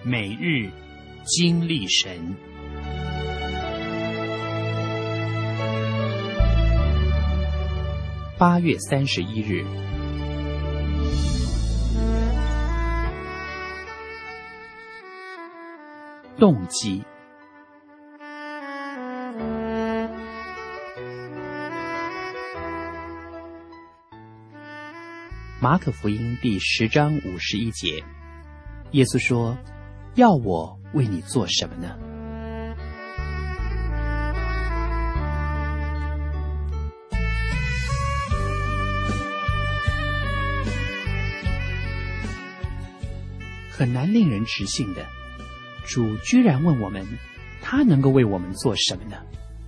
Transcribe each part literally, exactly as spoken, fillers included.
每日经历神。八月三十一日，动机。马可福音第十章五十一节，耶稣说：“要我为你做什么呢？”很难令人置信的，主居然问我们，他能够为我们做什么呢？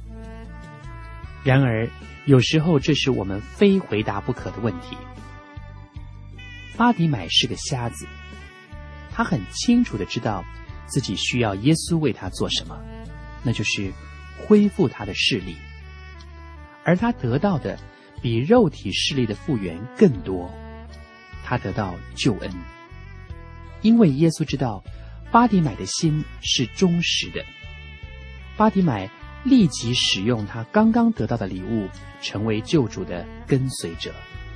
然而，有时候这是我们非回答不可的问题。巴底买是个瞎子，他很清楚地知道自己需要耶稣为他做什么，那就是恢复他的视力，而他得到的比肉体视力的复原更多，他得到救恩。因为耶稣知道巴底买的心是忠实的，巴底买立即使用他刚刚得到的礼物，成为救主的跟随者。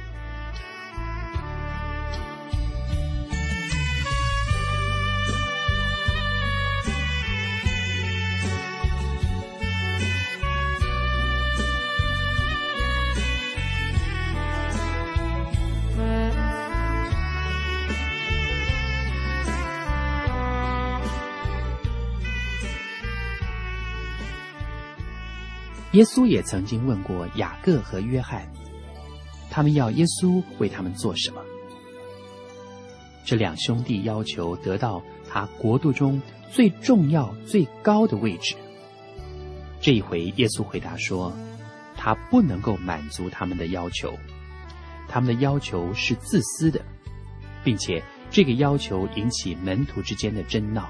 耶稣也曾经问过雅各和约翰，他们要耶稣为他们做什么？这两兄弟要求得到他国度中最重要最高的位置。这一回耶稣回答说，他不能够满足他们的要求，他们的要求是自私的，并且这个要求引起门徒之间的争闹。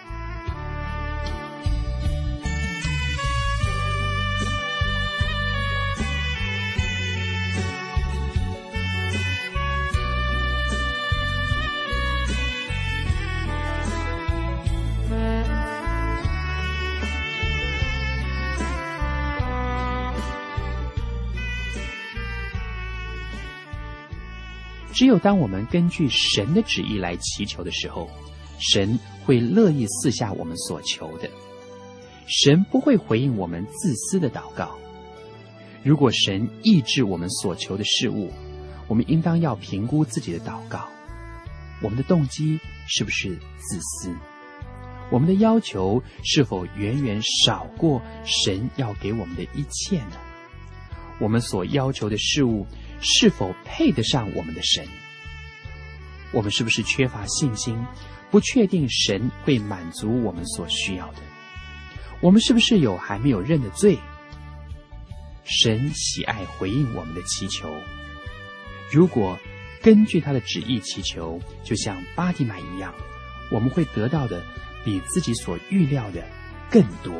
只有当我们根据神的旨意来祈求的时候，神会乐意赐下我们所求的。神不会回应我们自私的祷告。如果神抑制我们所求的事物，我们应当要评估自己的祷告，我们的动机是不是自私？我们的要求是否远远少过神要给我们的一切呢？我们所要求的事物是否配得上我们的神？我们是不是缺乏信心，不确定神会满足我们所需要的？我们是不是有还没有认的罪？神喜爱回应我们的祈求。如果根据他的旨意祈求，就像巴底买一样，我们会得到的比自己所预料的更多。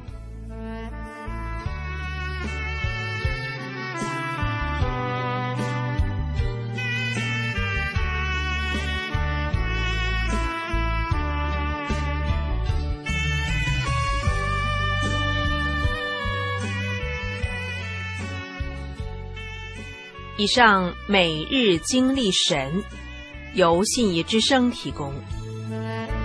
以上每日经历神，由信义之声提供。